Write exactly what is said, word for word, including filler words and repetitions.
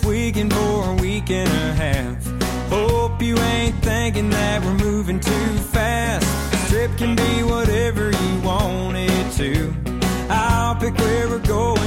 weekend for a week and a half. Hope you ain't thinking that we're moving too fast. This trip can be whatever you want it to. I'll pick where we're going